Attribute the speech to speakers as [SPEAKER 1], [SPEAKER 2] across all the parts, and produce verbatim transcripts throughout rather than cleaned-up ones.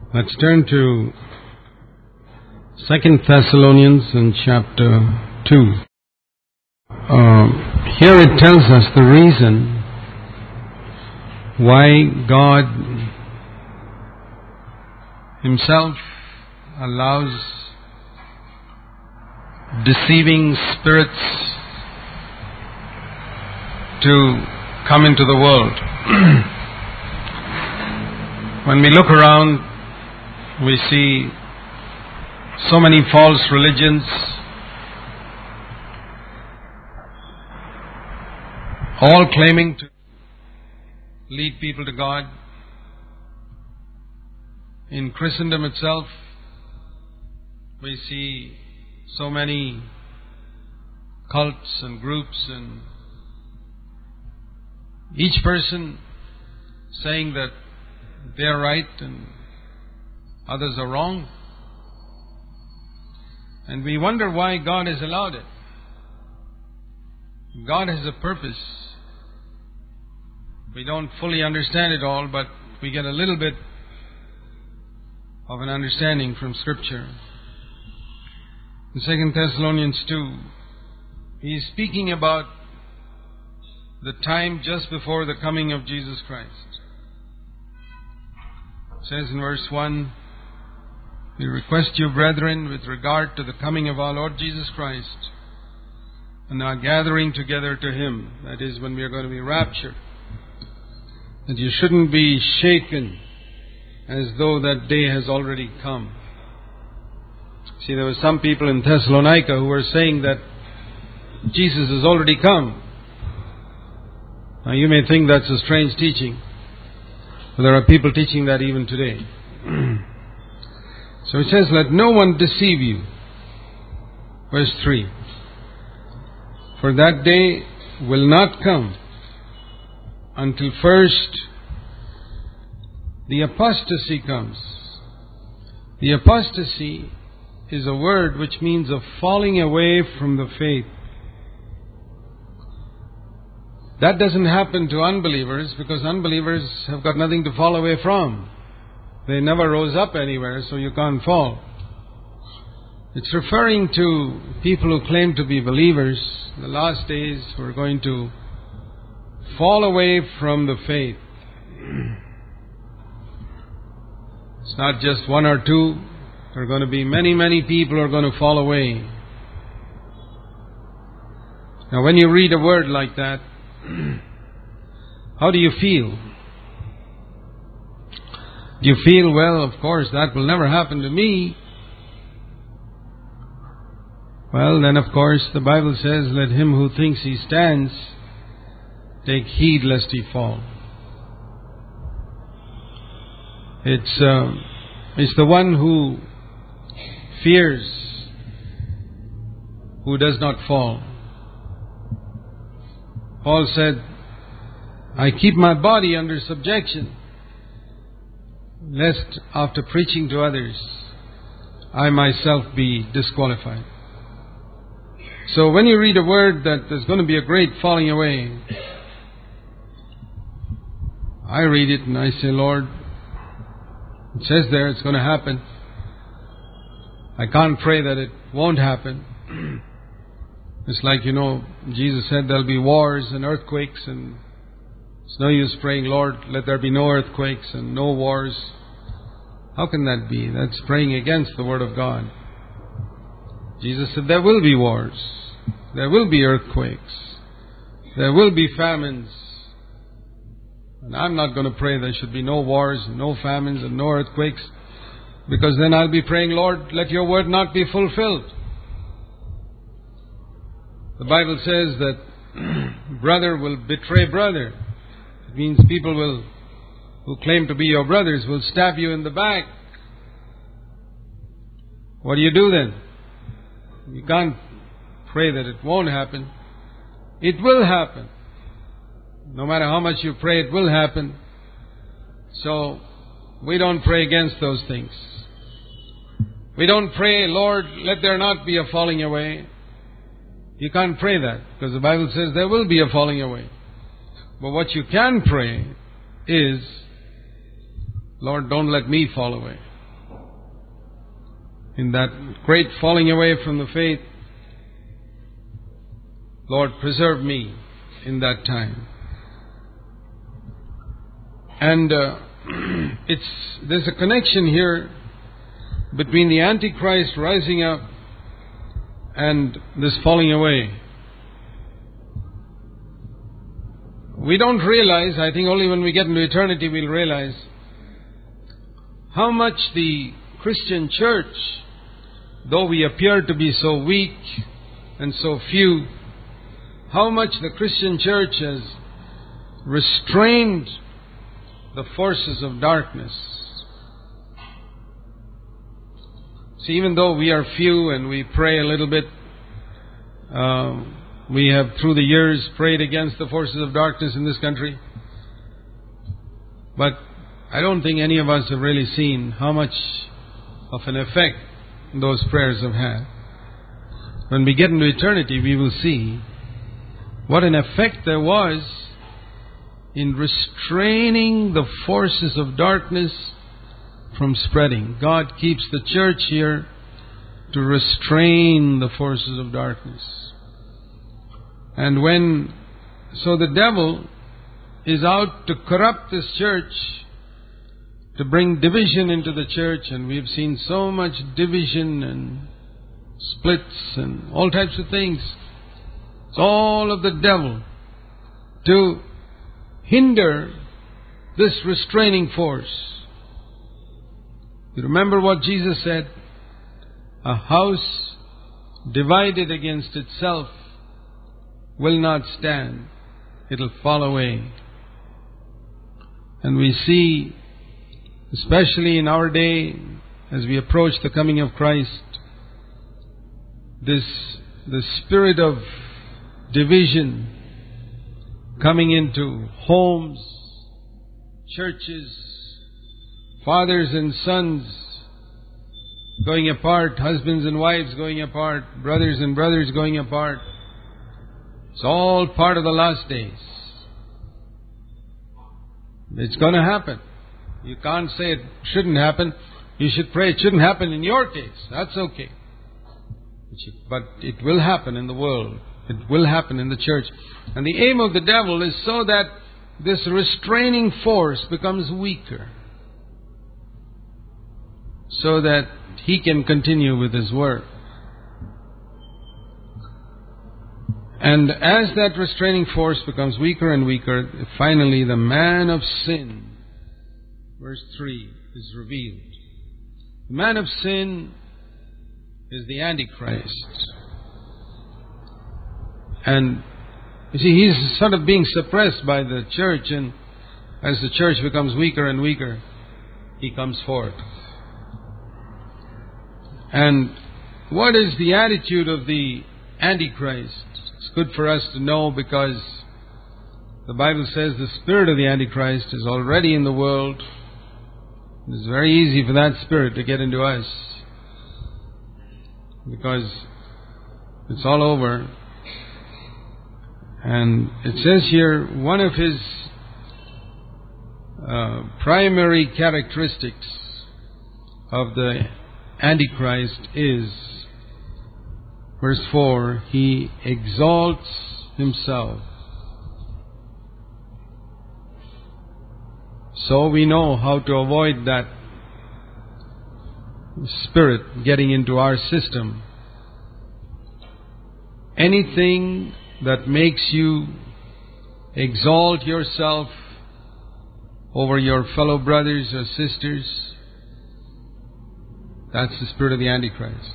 [SPEAKER 1] Let's turn to Second Thessalonians in chapter two. Uh, here it tells us the reason why God Himself allows deceiving spirits to come into the world. When we look around, we see so many false religions, all claiming to lead people to God. In Christendom itself, we see so many cults and groups, and each person saying that they are right and others are wrong. And we wonder why God has allowed it. God has a purpose. We don't fully understand it all, but we get a little bit of an understanding from Scripture. In Second Thessalonians two, he is speaking about the time just before the coming of Jesus Christ. It says in verse one, "We request you, brethren, with regard to the coming of our Lord Jesus Christ and our gathering together to Him," that is, when we are going to be raptured, "that you shouldn't be shaken as though that day has already come." See, there were some people in Thessalonica who were saying that Jesus has already come. Now you may think that's a strange teaching, but there are people teaching that even today. So it says, "Let no one deceive you." Verse three, "For that day will not come until first the apostasy comes." The apostasy is a word which means a falling away from the faith. That doesn't happen to unbelievers because unbelievers have got nothing to fall away from. They never rose up anywhere, so you can't fall. It's referring to people who claim to be believers. In the last days, we're going to fall away from the faith. It's not just one or two. There are going to be many, many people who are going to fall away. Now, when you read a word like that, how do you feel? Do you feel, well, of course, that will never happen to me? Well, then, of course, the Bible says, "Let him who thinks he stands take heed lest he fall." It's, uh, it's the one who fears who does not fall. Paul said, "I keep my body under subjection, lest after preaching to others, I myself be disqualified." So when you read a word that there's going to be a great falling away, I read it and I say, "Lord, it says there it's going to happen. I can't pray that it won't happen." It's like, you know, Jesus said there'll be wars and earthquakes, and it's no use praying, "Lord, let there be no earthquakes and no wars." How can that be? That's praying against the Word of God. Jesus said there will be wars, there will be earthquakes, there will be famines. And I'm not going to pray there should be no wars, no famines and no earthquakes, because then I'll be praying, "Lord, let your word not be fulfilled." The Bible says that brother will betray brother. It means people will, who claim to be your brothers, will stab you in the back. What do you do then? You can't pray that it won't happen. It will happen. No matter how much you pray, it will happen. So we don't pray against those things. We don't pray, "Lord, let there not be a falling away." You can't pray that because the Bible says there will be a falling away. But what you can pray is, Lord, don't let me fall away. in that great falling away from the faith. Lord, preserve me in that time. And uh, it's there's a connection here between the Antichrist rising up and this falling away. We don't realize, I think only when we get into eternity we'll realize how much the Christian church, though we appear to be so weak and so few, how much the Christian church has restrained the forces of darkness. See, even though we are few and we pray a little bit, uh, we have through the years prayed against the forces of darkness in this country. But I don't think any of us have really seen how much of an effect those prayers have had. When we get into eternity, we will see what an effect there was in restraining the forces of darkness from spreading. God keeps the church here to restrain the forces of darkness. And when, so the devil is out to corrupt this church, to bring division into the church, and we've seen so much division and splits and all types of things. It's all of the devil to hinder this restraining force. You remember what Jesus said? A house divided against itself will not stand. It'll fall away. And we see, especially in our day, as we approach the coming of Christ, this the spirit of division coming into homes, churches, fathers and sons going apart, husbands and wives going apart, brothers and brothers going apart. It's all part of the last days. It's going to happen. You can't say it shouldn't happen. You should pray it shouldn't happen in your case. That's okay. But it will happen in the world. It will happen in the church. And the aim of the devil is so that this restraining force becomes weaker, so that he can continue with his work. And as that restraining force becomes weaker and weaker, finally the man of sin, verse three, is revealed. The man of sin is the Antichrist. And you see, he's sort of being suppressed by the church, and as the church becomes weaker and weaker, he comes forth. And what is the attitude of the Antichrist? It's good for us to know, because the Bible says the spirit of the Antichrist is already in the world. It's very easy for that spirit to get into us, because it's all over. And it says here, one of his uh, primary characteristics of the Antichrist is, verse four, he exalts himself. So we know how to avoid that spirit getting into our system. Anything that makes you exalt yourself over your fellow brothers or sisters, that's the spirit of the Antichrist.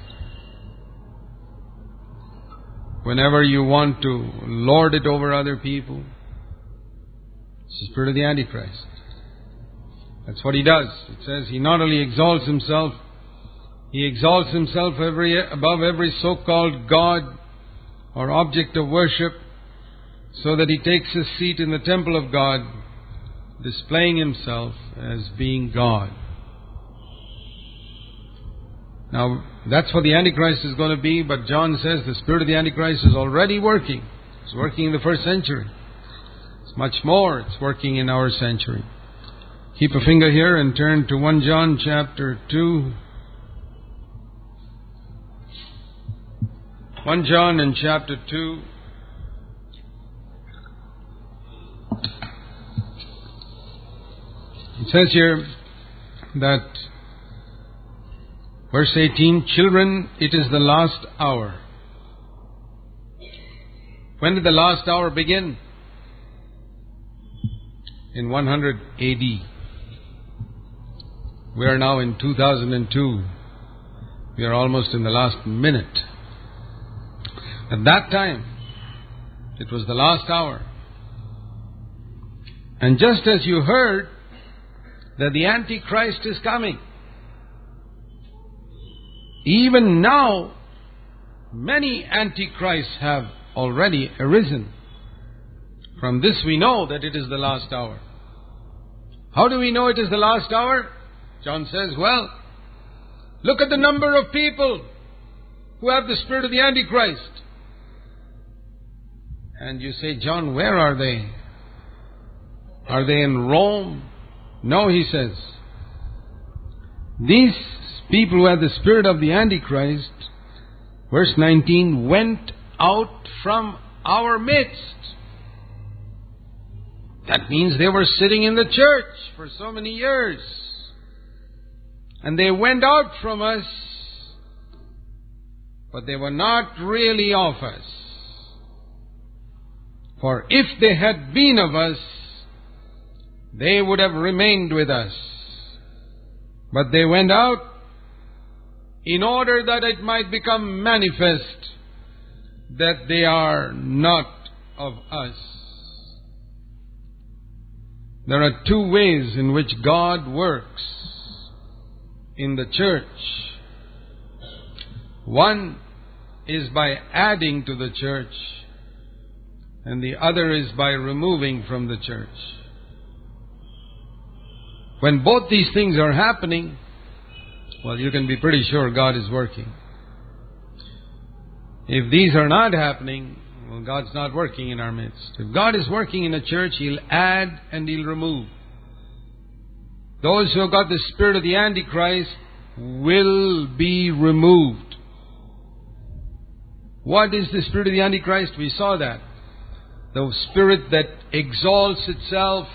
[SPEAKER 1] Whenever you want to lord it over other people, it's the spirit of the Antichrist. That's what he does. It says he not only exalts himself, he exalts himself every, above every so-called God or object of worship, so that he takes his seat in the temple of God, displaying himself as being God. Now, that's what the Antichrist is going to be, but John says the spirit of the Antichrist is already working. It's working in the first century. It's much more, it's working in our century. Keep a finger here and turn to First John chapter two. First John in chapter two. It says here that, verse eighteen, children, it is the last hour. When did the last hour begin? In one hundred A D. We are now in two thousand two. We are almost in the last minute. At that time, it was the last hour. And just as you heard that the Antichrist is coming, even now, many Antichrists have already arisen. From this we know that it is the last hour. How do we know it is the last hour? John says, well, look at the number of people who have the spirit of the Antichrist. And you say, John, where are they? Are they in Rome? No, he says. These people who have the spirit of the Antichrist, verse nineteen, went out from our midst. That means they were sitting in the church for so many years. And they went out from us, but they were not really of us. For if they had been of us, they would have remained with us. But they went out in order that it might become manifest that they are not of us. There are two ways in which God works in the church. One is by adding to the church, and the other is by removing from the church. When both these things are happening, well, you can be pretty sure God is working. If these are not happening, well, God's not working in our midst. If God is working in a church, He'll add and He'll remove. Those who have got the spirit of the Antichrist will be removed. What is the spirit of the Antichrist? We saw that. The spirit that exalts itself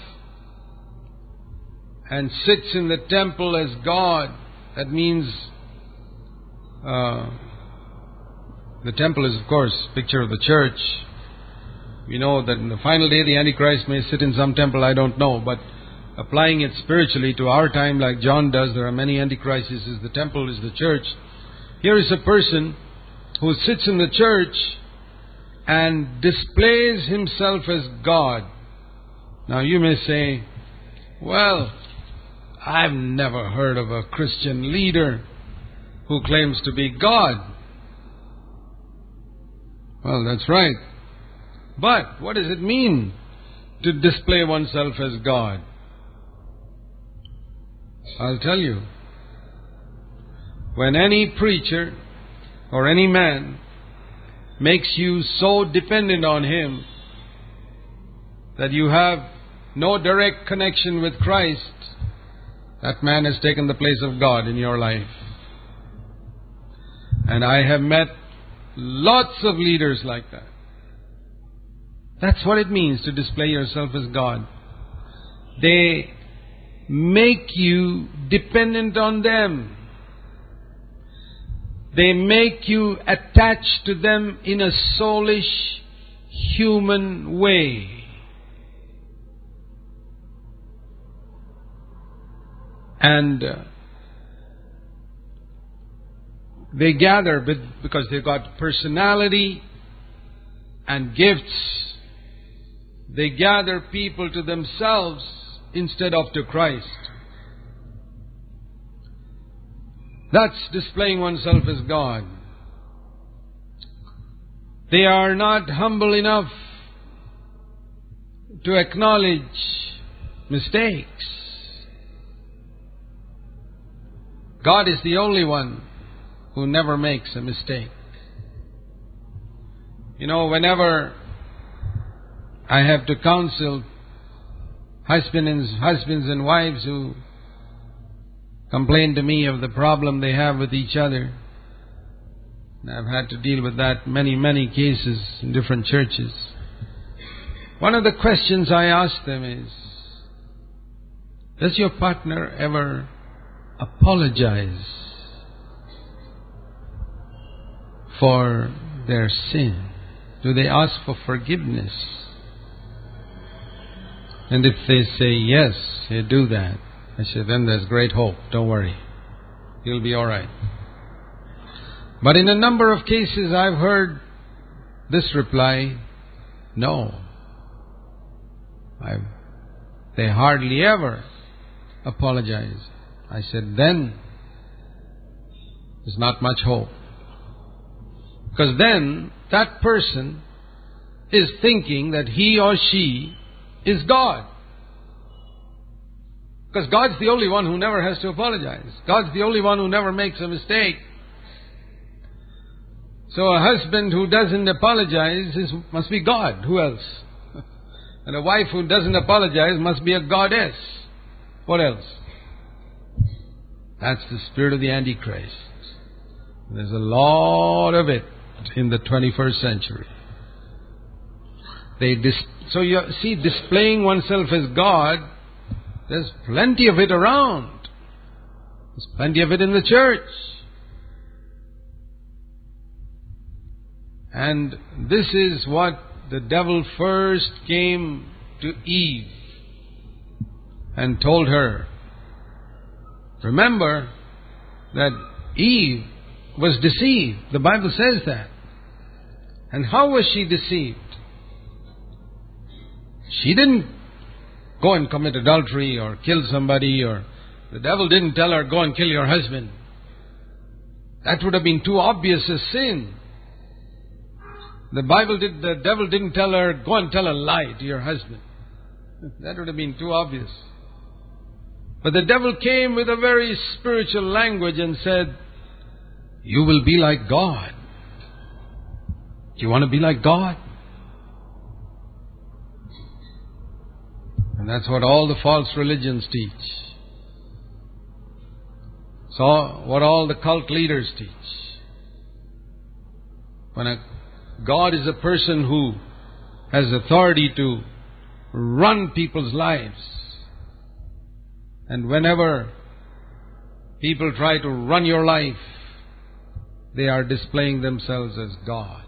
[SPEAKER 1] and sits in the temple as God. That means uh, the temple is, of course, a picture of the church. We know that in the final day the Antichrist may sit in some temple, I don't know. But applying it spiritually to our time like John does, there are many Antichrists. Is the temple is the church. Here is a person who sits in the church and displays himself as God. Now you may say, well, I've never heard of a Christian leader who claims to be God. Well, that's right. But what does it mean to display oneself as God? I'll tell you. When any preacher or any man makes you so dependent on him that you have no direct connection with Christ, that man has taken the place of God in your life. And I have met lots of leaders like that. That's what it means to display yourself as God. They make you dependent on them. They make you attached to them in a soulish, human way. And uh, they gather because they've got personality and gifts. They gather people to themselves instead of to Christ. That's displaying oneself as God. They are not humble enough to acknowledge mistakes. God is the only one who never makes a mistake. You know, whenever I have to counsel husbands, husbands and wives who complain to me of the problem they have with each other, I've had to deal with that many, many cases in different churches. One of the questions I ask them is, does your partner ever apologize for their sin? Do they ask for forgiveness? And if they say yes, they do that, I say, then there's great hope. Don't worry. You'll be all right. But in a number of cases I've heard this reply, no. I've, they hardly ever apologize. I said, then there's not much hope. Because then that person is thinking that he or she is God. Because God's the only one who never has to apologize. God's the only one who never makes a mistake. So a husband who doesn't apologize is, must be God. Who else? And a wife who doesn't apologize must be a goddess. What else? That's the spirit of the Antichrist. There's a lot of it in the twenty-first century. They dis- so you see, displaying oneself as God, there's plenty of it around. There's plenty of it in the church. And this is what the devil first came to Eve and told her. Remember that Eve was deceived. The Bible says that. And how was she deceived? She didn't go and commit adultery or kill somebody, or the devil didn't tell her, go and kill your husband. That would have been too obvious a sin. The Bible did, the devil didn't tell her, go and tell a lie to your husband. That would have been too obvious. But the devil came with a very spiritual language and said, you will be like God. Do you want to be like God? And that's what all the false religions teach. So, what all the cult leaders teach. When a God is a person who has authority to run people's lives. And whenever people try to run your life, they are displaying themselves as God.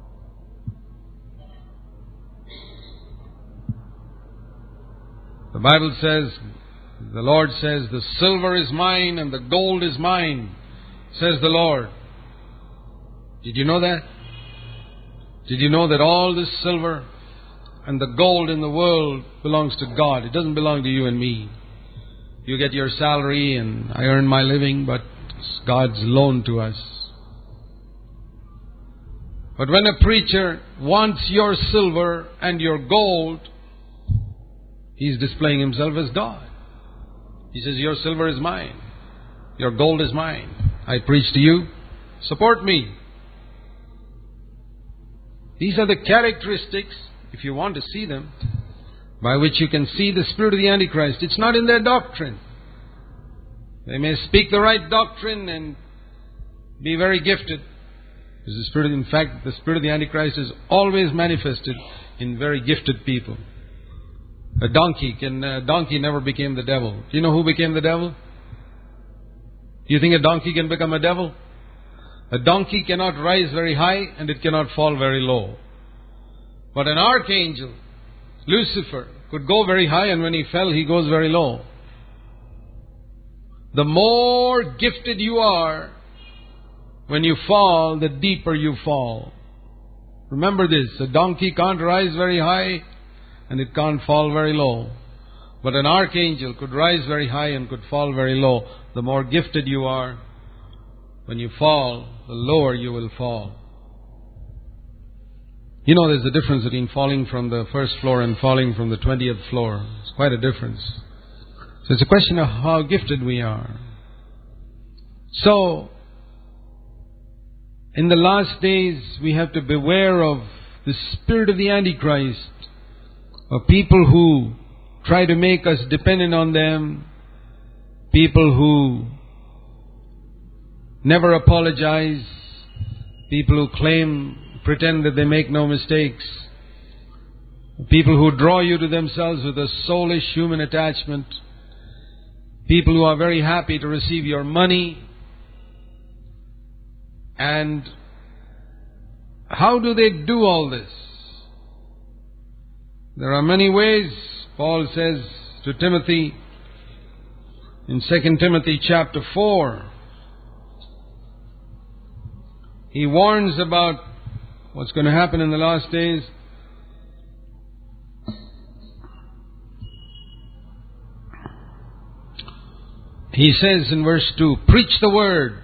[SPEAKER 1] The Bible says, the Lord says, the silver is mine and the gold is mine, says the Lord. Did you know that? Did you know that all this silver and the gold in the world belongs to God? It doesn't belong to you and me. You get your salary and I earn my living, but it's God's loan to us. But when a preacher wants your silver and your gold, he's displaying himself as God. He says, your silver is mine. Your gold is mine. I preach to you. Support me. These are the characteristics, if you want to see them, by which you can see the spirit of the Antichrist. It's not in their doctrine. They may speak the right doctrine and be very gifted. Because the spirit, in fact, the spirit of the Antichrist is always manifested in very gifted people. A donkey can, a donkey never became the devil. Do you know who became the devil? Do you think a donkey can become a devil? A donkey cannot rise very high and it cannot fall very low. But an archangel, Lucifer, could go very high, and when he fell, he goes very low. The more gifted you are, when you fall, the deeper you fall. Remember this, a donkey can't rise very high and it can't fall very low. But an archangel could rise very high and could fall very low. The more gifted you are, when you fall, the lower you will fall. You know, there's a difference between falling from the first floor and falling from the twentieth floor. It's quite a difference. So it's a question of how gifted we are. So, in the last days, we have to beware of the spirit of the Antichrist, of people who try to make us dependent on them, people who never apologize, People who claim, pretend that they make no mistakes. People who draw you to themselves with a soulish human attachment. People who are very happy to receive your money. And how do they do all this? There are many ways. Paul says to Timothy in Second Timothy chapter four, he warns about what's going to happen in the last days. He says in verse two, preach the word,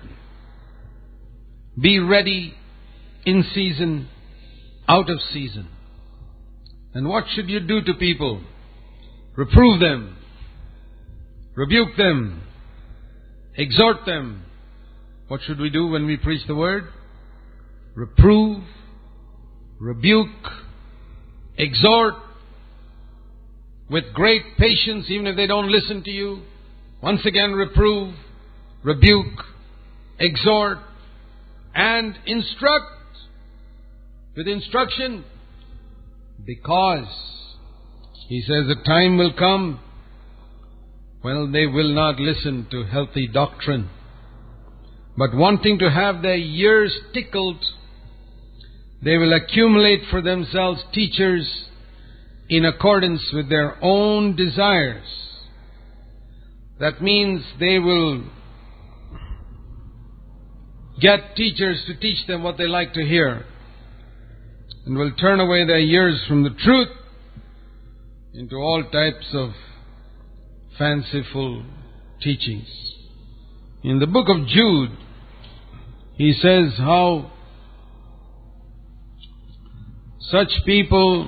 [SPEAKER 1] be ready in season, out of season. And what should you do to people? Reprove them, rebuke them, exhort them. What should we do when we preach the word? Reprove, rebuke, exhort with great patience, even if they don't listen to you. Once again, reprove, rebuke, exhort, and instruct with instruction. Because, he says, a time will come when they will not listen to healthy doctrine, but wanting to have their ears tickled, they will accumulate for themselves teachers in accordance with their own desires. That means they will get teachers to teach them what they like to hear, and will turn away their ears from the truth into all types of fanciful teachings. In the book of Jude, he says how such people,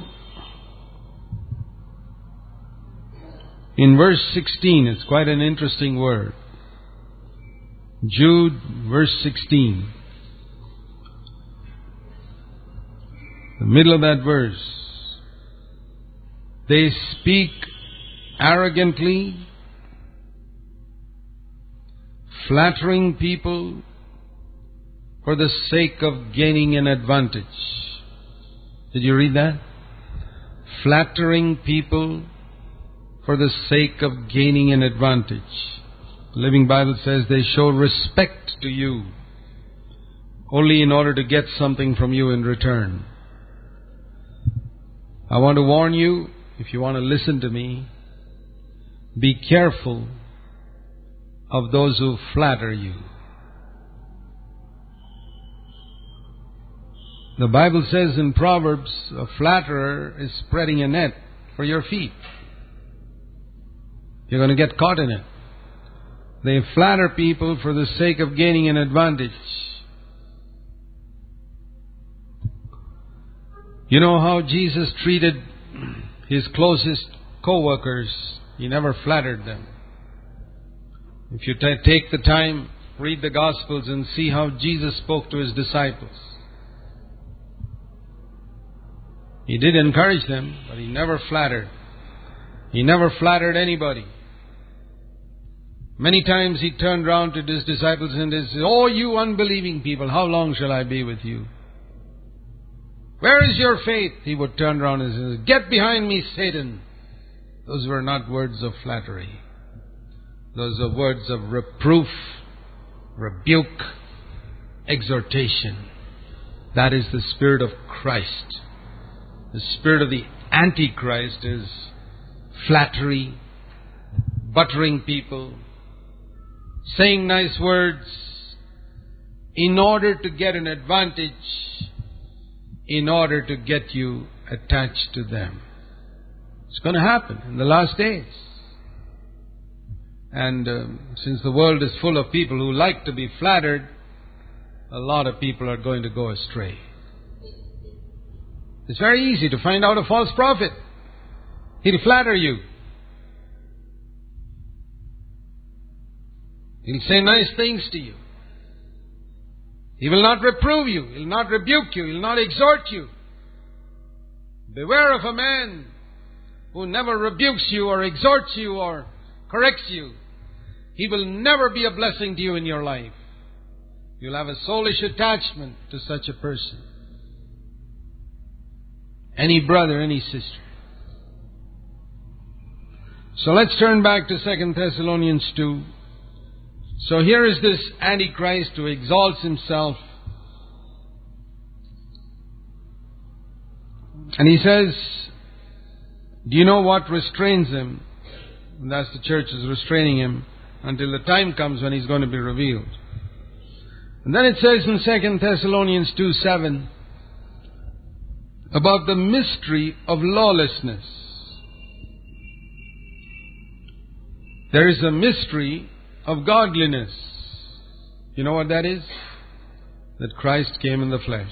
[SPEAKER 1] in verse sixteen, it's quite an interesting word. Jude, verse sixteen. The middle of that verse. They speak arrogantly, flattering people for the sake of gaining an advantage. Did you read that? Flattering people for the sake of gaining an advantage. The Living Bible says they show respect to you only in order to get something from you in return. I want to warn you, if you want to listen to me, be careful of those who flatter you. The Bible says in Proverbs, a flatterer is spreading a net for your feet. You're going to get caught in it. They flatter people for the sake of gaining an advantage. You know how Jesus treated his closest co-workers? He never flattered them. If you t- take the time, read the Gospels and see how Jesus spoke to his disciples. He did encourage them, but he never flattered. He never flattered anybody. Many times he turned round to his disciples and he said, "Oh, you unbelieving people, how long shall I be with you? Where is your faith?" He would turn around and say, "Get behind me, Satan." Those were not words of flattery. Those are words of reproof, rebuke, exhortation. That is the Spirit of Christ. The spirit of the Antichrist is flattery, buttering people, saying nice words in order to get an advantage, in order to get you attached to them. It's going to happen in the last days. And um, since the world is full of people who like to be flattered, a lot of people are going to go astray. It's very easy to find out a false prophet. He'll flatter you. He'll say nice things to you. He will not reprove you. He'll not rebuke you. He'll not exhort you. Beware of a man who never rebukes you or exhorts you or corrects you. He will never be a blessing to you in your life. You'll have a soulish attachment to such a person. Any brother, any sister. So let's turn back to Second Thessalonians two. So here is this Antichrist who exalts himself. And he says, do you know what restrains him? And that's the church is restraining him until the time comes when he's going to be revealed. And then it says in Second Thessalonians two seven about the mystery of lawlessness. There is a mystery of godliness. You know what that is? That Christ came in the flesh.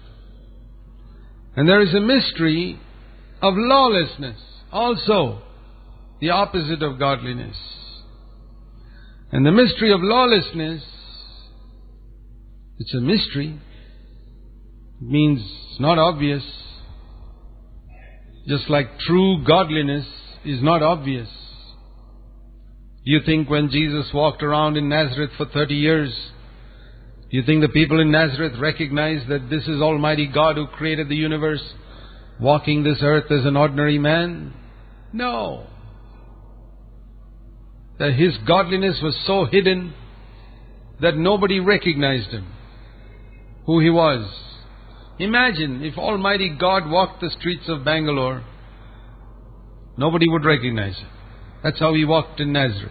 [SPEAKER 1] And there is a mystery of lawlessness, also the opposite of godliness. And the mystery of lawlessness, it's a mystery. It means it's not obvious. Just like true godliness is not obvious. Do you think when Jesus walked around in Nazareth for thirty years, do you think the people in Nazareth recognized that this is Almighty God who created the universe, walking this earth as an ordinary man? No. That His godliness was so hidden that nobody recognized Him, who He was. Imagine if Almighty God walked the streets of Bangalore, nobody would recognize Him. That's how He walked in Nazareth.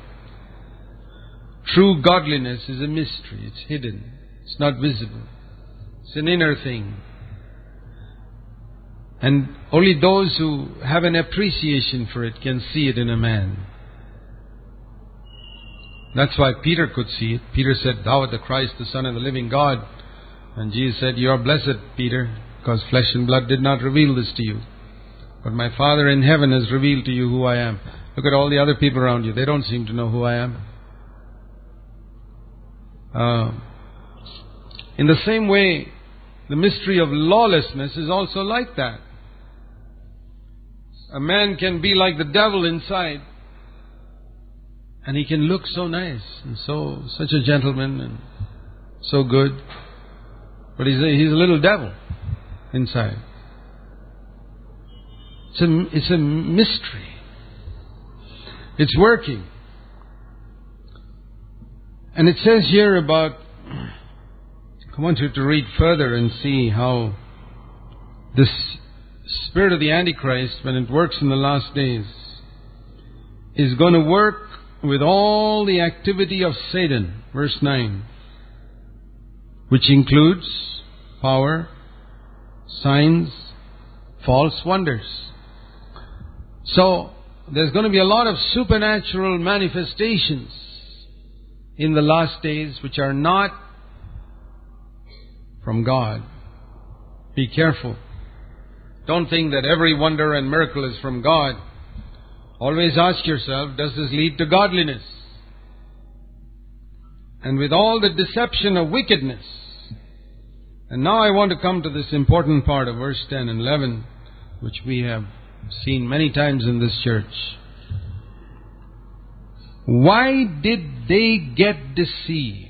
[SPEAKER 1] True godliness is a mystery. It's hidden. It's not visible. It's an inner thing. And only those who have an appreciation for it can see it in a man. That's why Peter could see it. Peter said, "Thou art the Christ, the Son of the living God." And Jesus said, "You are blessed, Peter, because flesh and blood did not reveal this to you. But my Father in heaven has revealed to you who I am." Look at all the other people around you. They don't seem to know who I am. Uh, in the same way, the mystery of lawlessness is also like that. A man can be like the devil inside, and he can look so nice and so such a gentleman and so good, but he's a, he's a little devil inside. It's a, it's a mystery. It's working. And it says here about, I want you to read further and see how this spirit of the Antichrist, when it works in the last days, is going to work with all the activity of Satan. Verse nine. Which includes power, signs, false wonders. So, there's going to be a lot of supernatural manifestations in the last days which are not from God. Be careful. Don't think that every wonder and miracle is from God. Always ask yourself, does this lead to godliness? And with all the deception of wickedness. And now I want to come to this important part of verse ten and eleven, which we have seen many times in this church. Why did they get deceived?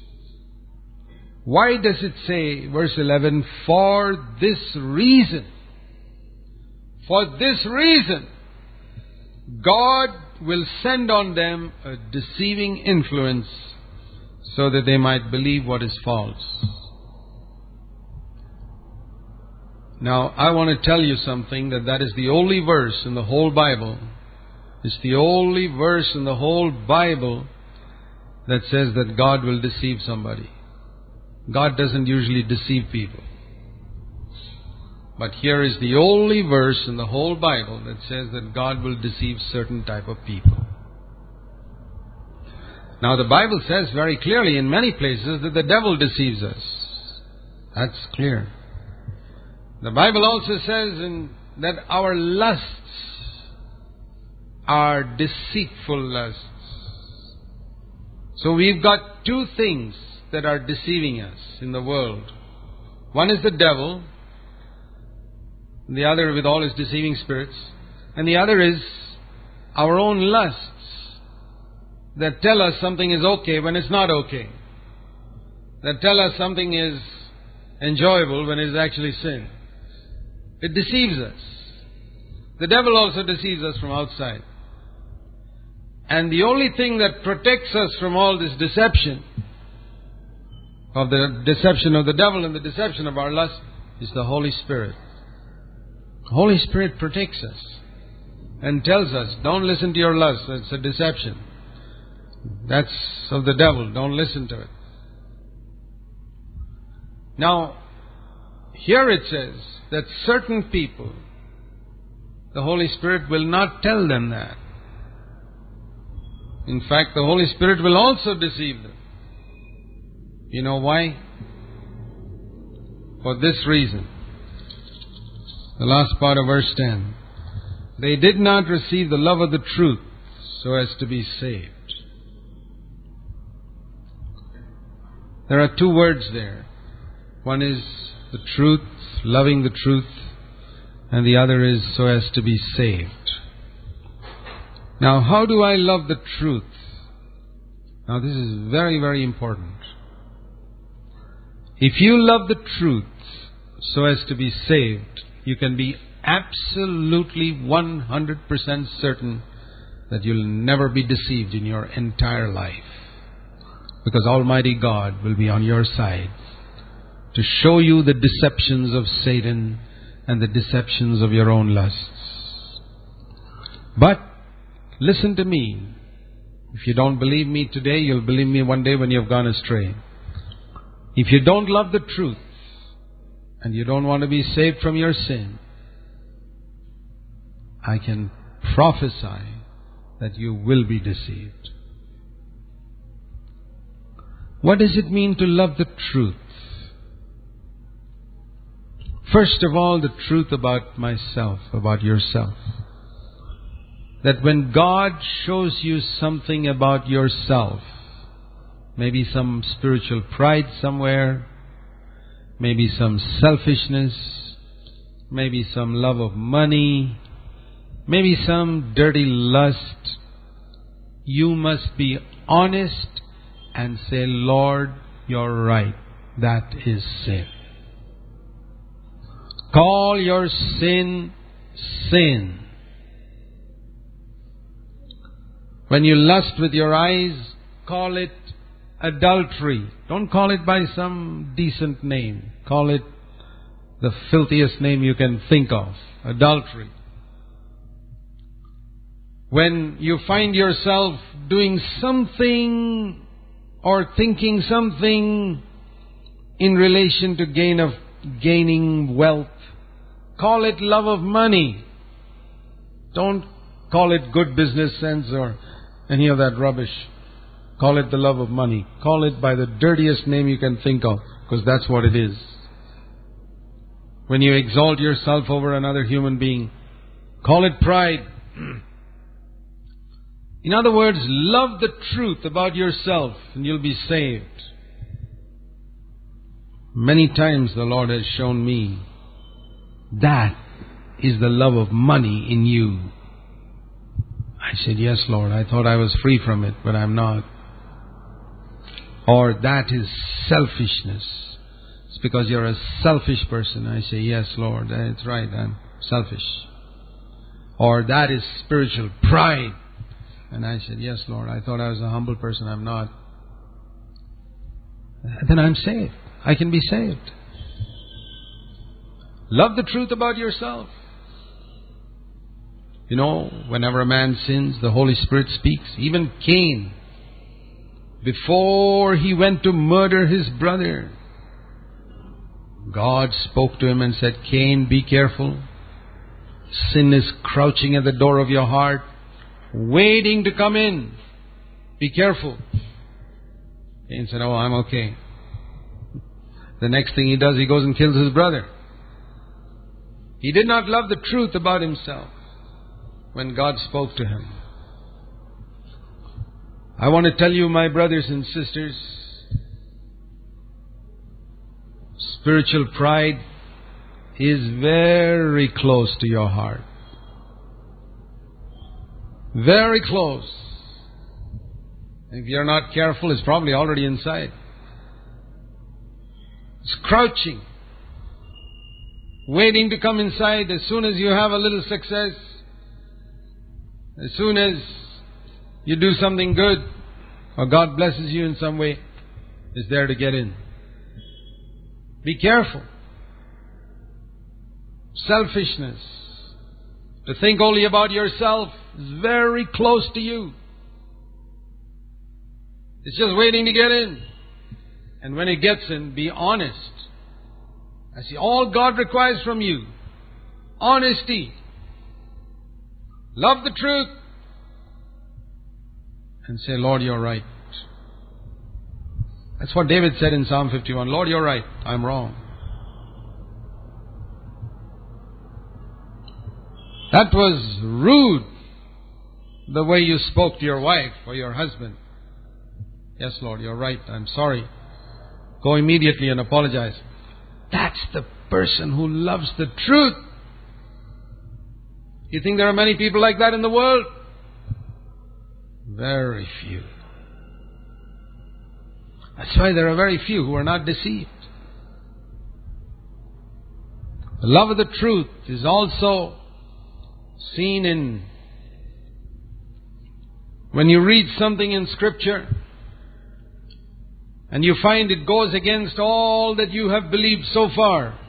[SPEAKER 1] Why does it say, verse eleven, for this reason? For this reason, God will send on them a deceiving influence so that they might believe what is false. Now, I want to tell you something, that that is the only verse in the whole Bible. It's the only verse in the whole Bible that says that God will deceive somebody. God doesn't usually deceive people. But here is the only verse in the whole Bible that says that God will deceive certain type of people. Now, the Bible says very clearly in many places that the devil deceives us. That's clear. The Bible also says in, that our lusts are deceitful lusts. So we've got two things that are deceiving us in the world. One is the devil, the other with all his deceiving spirits, and the other is our own lusts that tell us something is okay when it's not okay. that tell us something is enjoyable when it is actually sin. It deceives us. The devil also deceives us from outside. And the only thing that protects us from all this deception, of the deception of the devil and the deception of our lust, is the Holy Spirit. The Holy Spirit protects us and tells us, don't listen to your lust, that's a deception. That's of the devil, don't listen to it. Now, here it says that certain people, the Holy Spirit will not tell them that. In fact, the Holy Spirit will also deceive them. You know why? For this reason. The last part of verse ten. They did not receive the love of the truth so as to be saved. There are two words there. One is the truth, loving the truth, and the other is so as to be saved. Now, how do I love the truth? Now, this is very, very important. If you love the truth so as to be saved, you can be absolutely one hundred percent certain that you'll never be deceived in your entire life. Because Almighty God will be on your side to show you the deceptions of Satan and the deceptions of your own lusts. But listen to me. If you don't believe me today, you'll believe me one day when you've gone astray. If you don't love the truth and you don't want to be saved from your sin, I can prophesy that you will be deceived. What does it mean to love the truth? First of all, the truth about myself, about yourself. That when God shows you something about yourself, maybe some spiritual pride somewhere, maybe some selfishness, maybe some love of money, maybe some dirty lust, you must be honest and say, Lord, you're right. That is sin. Call your sin, sin. When you lust with your eyes, call it adultery. Don't call it by some decent name. Call it the filthiest name you can think of. Adultery. When you find yourself doing something or thinking something in relation to gain of gaining wealth, call it love of money. Don't call it good business sense or any of that rubbish. Call it the love of money. Call it by the dirtiest name you can think of, because that's what it is. When you exalt yourself over another human being, call it pride. In other words, love the truth about yourself and you'll be saved. Many times the Lord has shown me that is the love of money in you. I said, yes, Lord, I thought I was free from it, but I'm not. Or that is selfishness. It's because you're a selfish person. I say, yes, Lord, that's right, I'm selfish. Or that is spiritual pride. And I said, yes, Lord, I thought I was a humble person, I'm not. Then I'm saved. I can be saved. Love the truth about yourself. You know, whenever a man sins, the Holy Spirit speaks. Even Cain, before he went to murder his brother, God spoke to him and said, Cain, be careful. Sin is crouching at the door of your heart, waiting to come in. Be careful. Cain said, oh, I'm okay. The next thing he does, he goes and kills his brother. He did not love the truth about himself when God spoke to him. I want to tell you, my brothers and sisters, spiritual pride is very close to your heart. Very close. If you're not careful, it's probably already inside. It's crouching, waiting to come inside as soon as you have a little success, as soon as you do something good, or God blesses you in some way, is there to get in. Be careful. Selfishness, to think only about yourself, is very close to you. It's just waiting to get in. And when it gets in, be honest. That's all God requires from you. Honesty. Love the truth. And say, Lord, you're right. That's what David said in Psalm fifty-one. Lord, you're right. I'm wrong. That was rude, the way you spoke to your wife or your husband. Yes, Lord, you're right. I'm sorry. Go immediately and apologize. That's the person who loves the truth. You think there are many people like that in the world? Very few. That's why there are very few who are not deceived. The love of the truth is also seen in when you read something in Scripture and you find it goes against all that you have believed so far.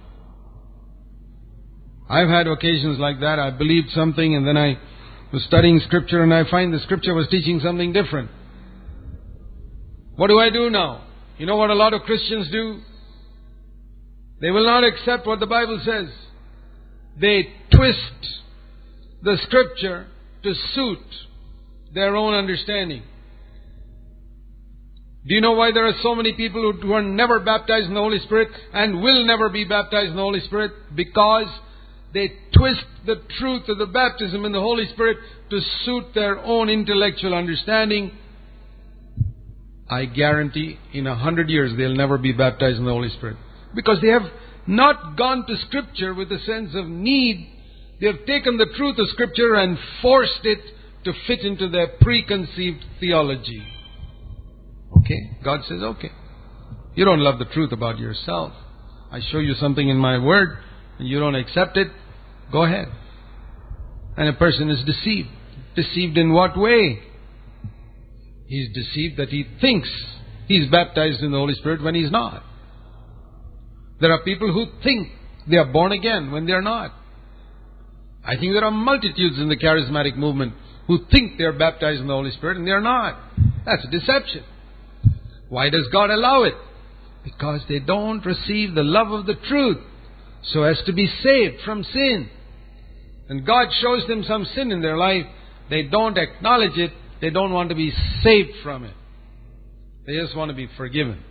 [SPEAKER 1] I've had occasions like that. I believed something and then I was studying Scripture and I find the Scripture was teaching something different. What do I do now? You know what a lot of Christians do? They will not accept what the Bible says. They twist the Scripture to suit their own understanding. Do you know why there are so many people who are never baptized in the Holy Spirit and will never be baptized in the Holy Spirit? Because they twist the truth of the baptism in the Holy Spirit to suit their own intellectual understanding. I guarantee in a hundred years they'll never be baptized in the Holy Spirit. Because they have not gone to Scripture with a sense of need. They have taken the truth of Scripture and forced it to fit into their preconceived theology. Okay? God says, okay. You don't love the truth about yourself. I show you something in my word and you don't accept it. Go ahead. And a person is deceived. Deceived in what way? He's deceived that he thinks he's baptized in the Holy Spirit when he's not. There are people who think they are born again when they are not. I think there are multitudes in the charismatic movement who think they are baptized in the Holy Spirit and they are not. That's a deception. Why does God allow it? Because they don't receive the love of the truth so as to be saved from sin. And God shows them some sin in their life. They don't acknowledge it. They don't want to be saved from it. They just want to be forgiven.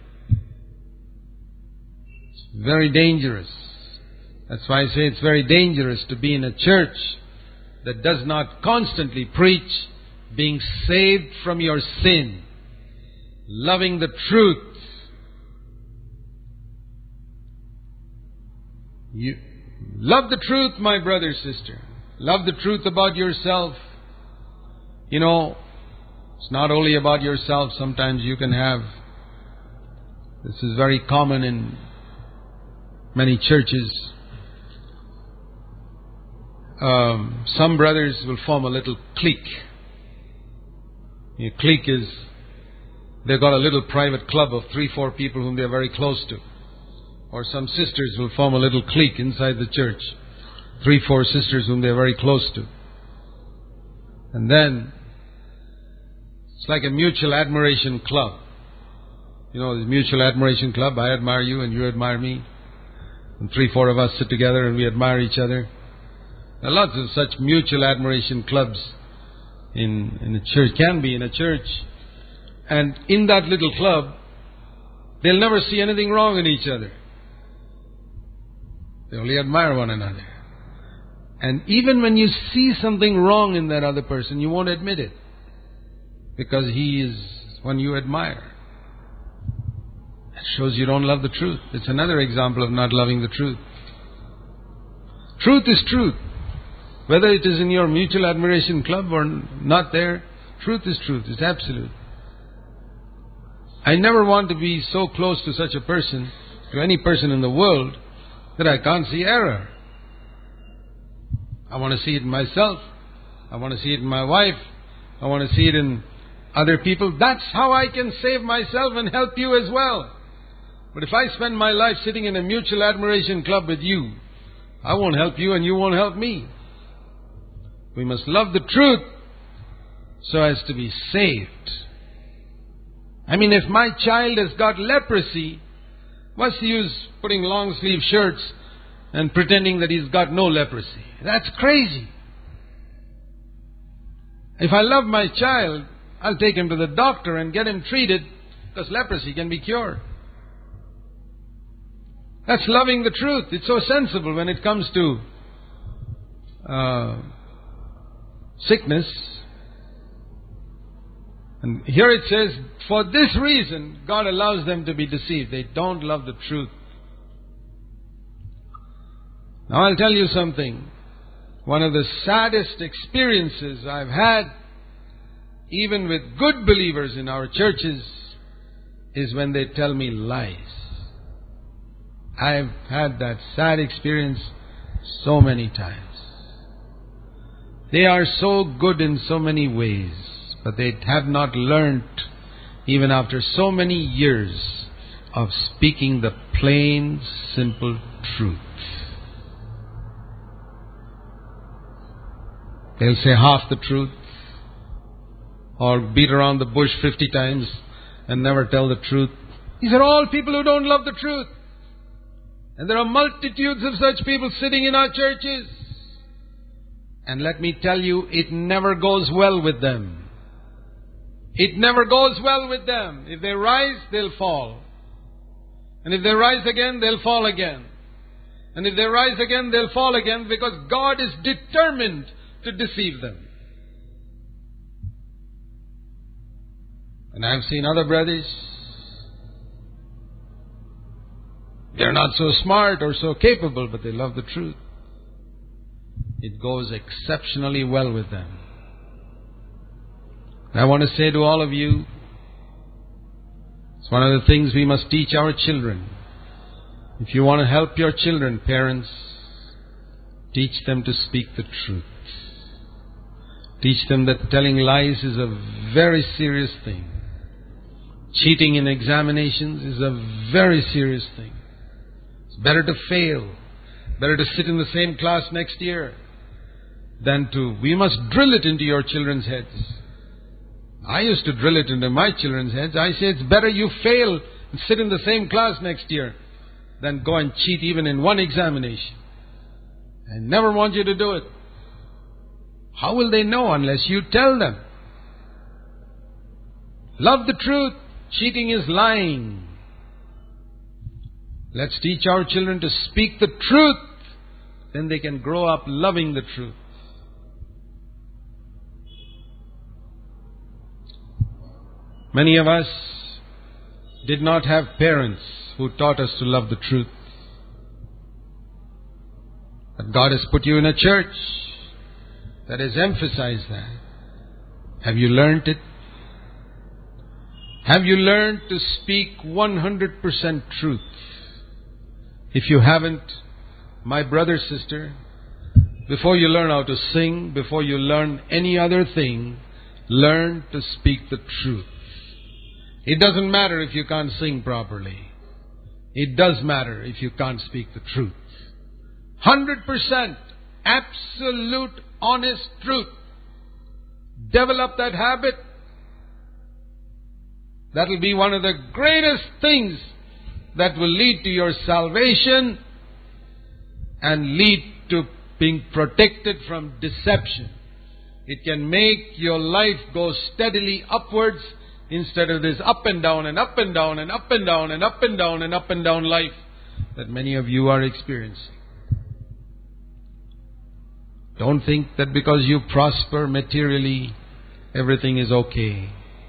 [SPEAKER 1] It's very dangerous. That's why I say it's very dangerous to be in a church that does not constantly preach being saved from your sin, loving the truth. You love the truth, my brother, sister. Love the truth about yourself. You know, it's not only about yourself. Sometimes you can have, this is very common in many churches. Um, some brothers will form a little clique. A clique is, they've got a little private club of three, four people whom they're very close to. Or some sisters will form a little clique inside the church. Three, four sisters whom they're very close to. And then, it's like a mutual admiration club. You know, the mutual admiration club, I admire you and you admire me. And three, four of us sit together and we admire each other. There are lots of such mutual admiration clubs in, in a church, can be in a church. And in that little club, they'll never see anything wrong in each other. They only admire one another. And even when you see something wrong in that other person, you won't admit it. Because he is one you admire. That shows you don't love the truth. It's another example of not loving the truth. Truth is truth. Whether it is in your mutual admiration club or not there, truth is truth. It's absolute. I never want to be so close to such a person to any person in the world that I can't see error. I want to see it in myself. I want to see it in my wife. I want to see it in other people. That's how I can save myself and help you as well. But if I spend my life sitting in a mutual admiration club with you, I won't help you and you won't help me. We must love the truth so as to be saved. I mean, if my child has got leprosy, what's the use putting long sleeve shirts and pretending that he's got no leprosy? That's crazy. If I love my child, I'll take him to the doctor and get him treated, because leprosy can be cured. That's loving the truth. It's so sensible when it comes to uh, sickness. And here it says, for this reason, God allows them to be deceived. They don't love the truth. Now I'll tell you something. One of the saddest experiences I've had, even with good believers in our churches, is when they tell me lies. I've had that sad experience so many times. They are so good in so many ways, but they have not learned, even after so many years, of speaking the plain, simple truth. They'll say half the truth, or beat around the bush fifty times and never tell the truth. These are all people who don't love the truth. And there are multitudes of such people sitting in our churches. And let me tell you, it never goes well with them. It never goes well with them. If they rise, they'll fall. And if they rise again, they'll fall again. And if they rise again, they'll fall again, because God is determined to deceive them. And I've seen other brothers, they're not so smart or so capable, but they love the truth. It goes exceptionally well with them. I want to say to all of you, it's one of the things we must teach our children. If you want to help your children, parents, teach them to speak the truth. Teach them that telling lies is a very serious thing. Cheating in examinations is a very serious thing. It's better to fail, better to sit in the same class next year than to... We must drill it into your children's heads. I used to drill it into my children's heads. I say it's better you fail and sit in the same class next year than go and cheat even in one examination. I never want you to do it. How will they know unless you tell them? Love the truth. Cheating is lying. Let's teach our children to speak the truth. Then they can grow up loving the truth. Many of us did not have parents who taught us to love the truth. But God has put you in a church that has emphasized that. Have you learned it? Have you learned to speak one hundred percent truth? If you haven't, my brother, sister, before you learn how to sing, before you learn any other thing, learn to speak the truth. It doesn't matter if you can't sing properly. It does matter if you can't speak the truth. one hundred percent absolute honest truth. Develop that habit. That will be one of the greatest things that will lead to your salvation and lead to being protected from deception. It can make your life go steadily upwards instead of this up and down and up and down and up and down and up and down and up and down life that many of you are experiencing. Don't think that because you prosper materially, everything is okay.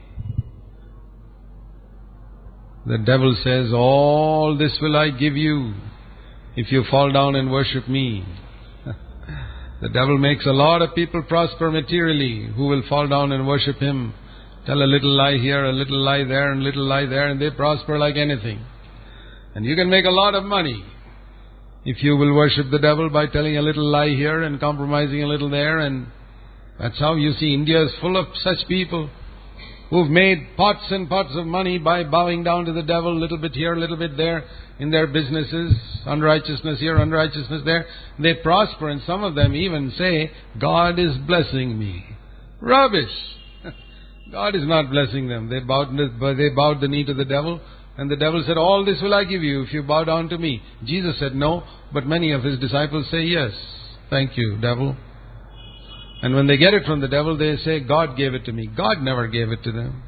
[SPEAKER 1] The devil says, all this will I give you if you fall down and worship me. The devil makes a lot of people prosper materially who will fall down and worship him. Tell a little lie here, a little lie there, and a little lie there, and they prosper like anything. And you can make a lot of money if you will worship the devil by telling a little lie here and compromising a little there. And that's how you see India is full of such people who've made pots and pots of money by bowing down to the devil, a little bit here, a little bit there, in their businesses, unrighteousness here, unrighteousness there. They prosper, and some of them even say, God is blessing me. Rubbish! God is not blessing them. They bowed, they bowed the knee to the devil, and the devil said, all this will I give you if you bow down to me. Jesus said no, but many of his disciples say yes. Thank you, devil. And when they get it from the devil, they say, God gave it to me. God never gave it to them.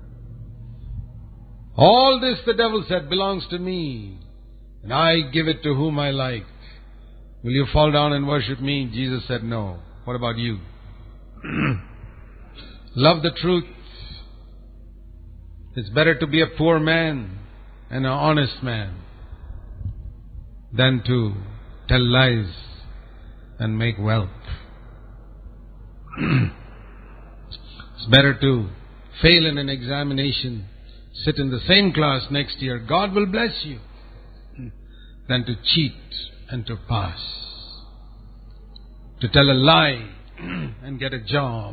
[SPEAKER 1] All this, the devil said, belongs to me, and I give it to whom I like. Will you fall down and worship me? Jesus said no. What about you? Love the truth. It's better to be a poor man and an honest man than to tell lies and make wealth. It's better to fail in an examination, sit in the same class next year, God will bless you, than to cheat and to pass. To tell a lie and get a job.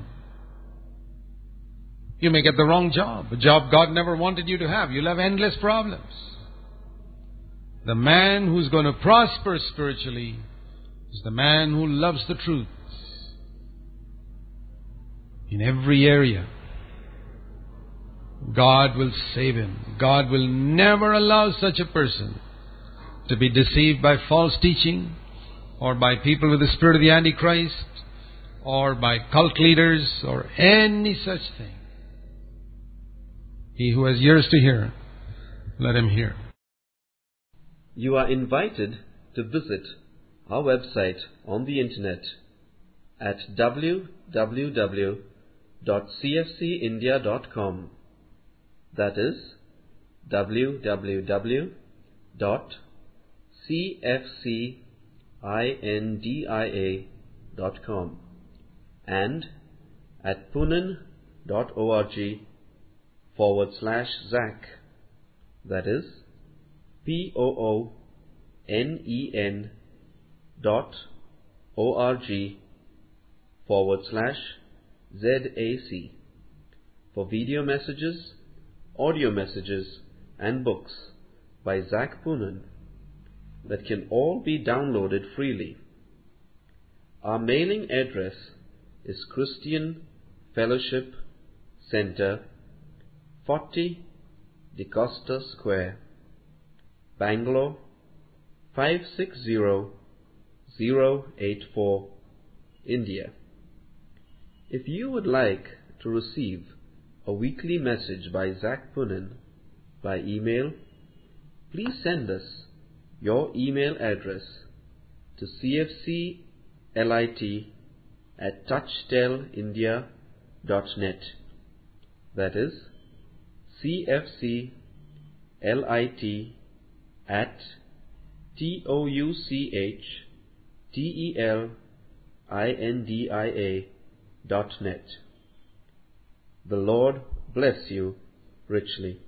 [SPEAKER 1] You may get the wrong job, a job God never wanted you to have. You'll have endless problems. The man who's going to prosper spiritually is the man who loves the truth in every area. God will save him. God will never allow such a person to be deceived by false teaching, or by people with the spirit of the Antichrist, or by cult leaders, or any such thing. He who has ears to hear, let him hear.
[SPEAKER 2] You are invited to visit our website on the internet at w w w dot c f c india dot com. That is w w w dot c f c india dot com and at poonen dot org forward slash Zach. That is P O O N E N dot O-R-G forward slash Z A C for video messages, audio messages, and books by Zach Poonen that can all be downloaded freely. Our mailing address is Christian Fellowship Center, forty DeCosta Square, Bangalore five six zero zero eight four, India. If you would like to receive a weekly message by Zach Poonen by email, please send us your email address to cfclit at touchtelindia dot net. That is cfclit at T O U C H T E L I N D I A dot net. The Lord bless you richly.